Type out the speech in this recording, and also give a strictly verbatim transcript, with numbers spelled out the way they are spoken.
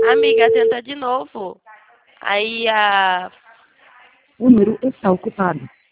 Amiga, tenta de novo. Aí a. O número está ocupado.